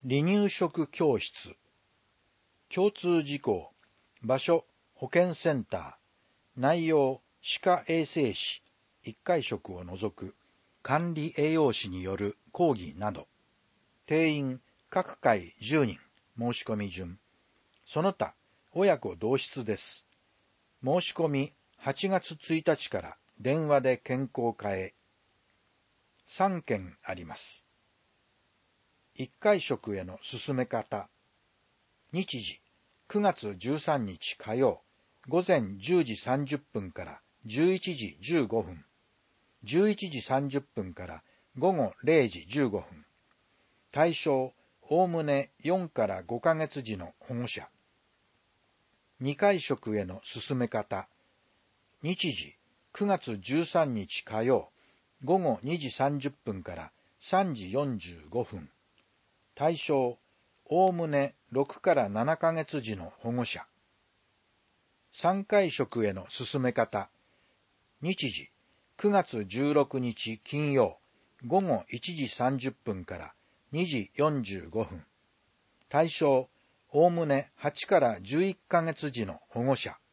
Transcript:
離乳食教室。共通事項。場所、保健センター。内容、歯科衛生士、1回食を除く、管理栄養士による講義など。定員、各回10人、申し込み順。その他、親子同室です。申し込み、8月1日から電話で健康課へ。3件あります。1回食への進め方。日時、9月13日火曜、午前10時30分から11時15分、11時30分から午後0時15分。対象、おおむね4から5ヶ月児の保護者。2回食への進め方。日時、9月13日火曜、午後2時30分から3時45分。対象、おおむね6から7ヶ月児の保護者。3回食への進め方。日時、9月16日金曜、午後1時30分から2時45分。対象、おおむね8から11ヶ月児の保護者。